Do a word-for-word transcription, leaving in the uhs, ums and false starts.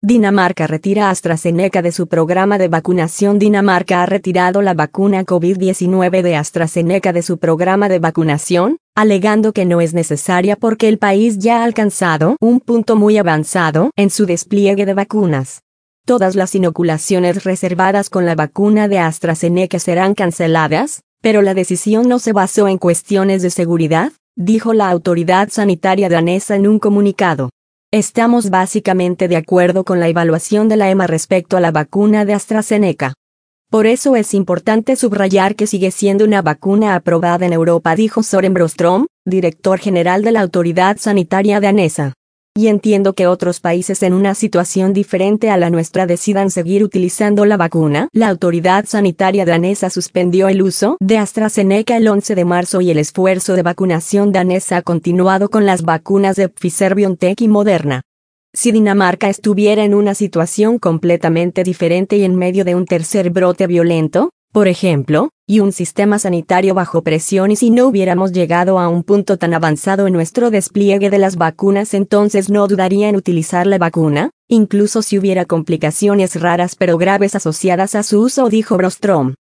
Dinamarca retira AstraZeneca de su programa de vacunación. Dinamarca ha retirado la vacuna COVID diecinueve de AstraZeneca de su programa de vacunación, alegando que no es necesaria porque el país ya ha alcanzado un punto muy avanzado en su despliegue de vacunas. Todas las inoculaciones reservadas con la vacuna de AstraZeneca serán canceladas, pero la decisión no se basó en cuestiones de seguridad, dijo la autoridad sanitaria danesa en un comunicado. Estamos básicamente de acuerdo con la evaluación de la E M A respecto a la vacuna de AstraZeneca. Por eso es importante subrayar que sigue siendo una vacuna aprobada en Europa, dijo Søren Brostrøm, director general de la autoridad sanitaria danesa. Y entiendo que otros países en una situación diferente a la nuestra decidan seguir utilizando la vacuna. La autoridad sanitaria danesa suspendió el uso de AstraZeneca el once de marzo y el esfuerzo de vacunación danesa ha continuado con las vacunas de Pfizer-BioNTech y Moderna. Si Dinamarca estuviera en una situación completamente diferente y en medio de un tercer brote violento, por ejemplo, y un sistema sanitario bajo presión, y si no hubiéramos llegado a un punto tan avanzado en nuestro despliegue de las vacunas, entonces no dudaría en utilizar la vacuna, incluso si hubiera complicaciones raras pero graves asociadas a su uso, dijo Brostrøm.